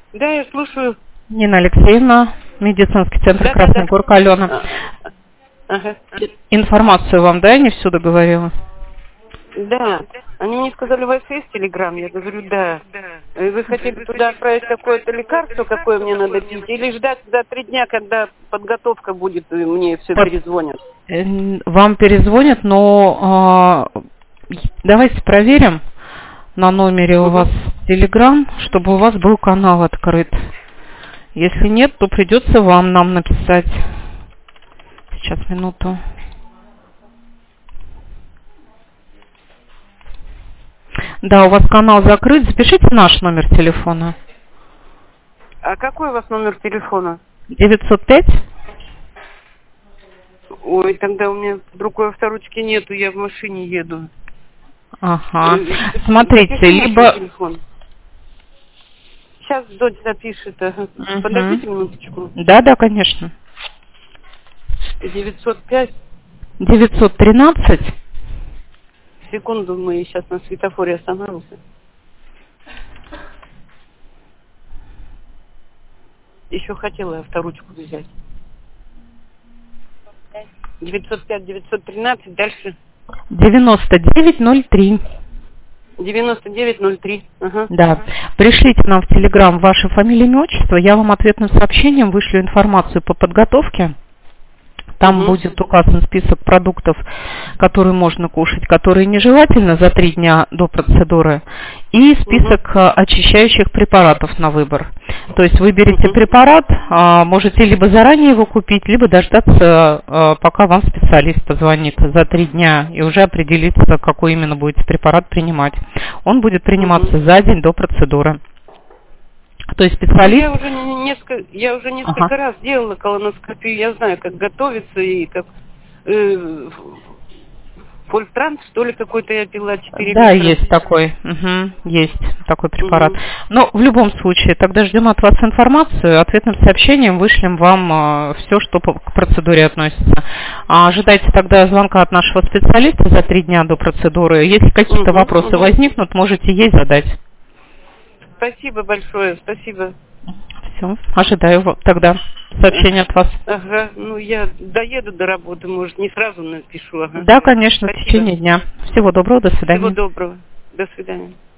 Да, я слушаю. Нина Алексеевна, медицинский центр Красный Горка, Алена. Ага. Информацию вам, да, я не всю договорила? Да. Они мне сказали, у вас есть телеграм? Я говорю, да. И вы хотели туда отправить какое-то лекарство, какое мне надо пить? Или ждать за 3 дня, когда подготовка будет, и мне все перезвонят? Вам перезвонят, но давайте проверим на номере у вас телеграм, чтобы у вас был канал открыт. Если нет, то придется вам нам написать. Сейчас, минуту. Да, у вас канал закрыт. Запишите наш номер телефона. А какой у вас номер телефона? 905. Ой, тогда у меня другой авторучки нету, я в машине еду. Ага. Смотрите, либо... Сейчас дочь запишет. Подождите минуточку. Да, конечно. 905. 913. Секунду, мы сейчас на светофоре остановимся. Еще хотела авторучку взять. 905, 913, дальше. 9903. 9903. Ага. Да. Пришлите нам в Телеграм ваши фамилии, имя, отчество. Я вам ответным сообщением вышлю информацию по подготовке. Там будет указан список продуктов, которые можно кушать, которые нежелательно за 3 дня до процедуры, и список очищающих препаратов на выбор. То есть выберите препарат, можете либо заранее его купить, либо дождаться, пока вам специалист позвонит за 3 дня и уже определиться, какой именно будете препарат принимать. Он будет приниматься за день до процедуры. То есть специалист... Я уже несколько раз делала колоноскопию, я знаю, как готовиться и как... Фольтранс, что ли, какой-то я пила 4 Да, литра. есть такой. Есть такой препарат. Но в любом случае, тогда ждем от вас информацию, ответным сообщением вышлем вам все, что к процедуре относится. Ожидайте тогда звонка от нашего специалиста за 3 дня до процедуры. Если какие-то вопросы возникнут, можете ей задать. Спасибо большое, спасибо. Все, ожидаю тогда сообщения от вас. Ага, ну я доеду до работы, может, не сразу напишу. Ага. Да, конечно, спасибо. в течение дня. Всего доброго, до свидания. Всего доброго, до свидания.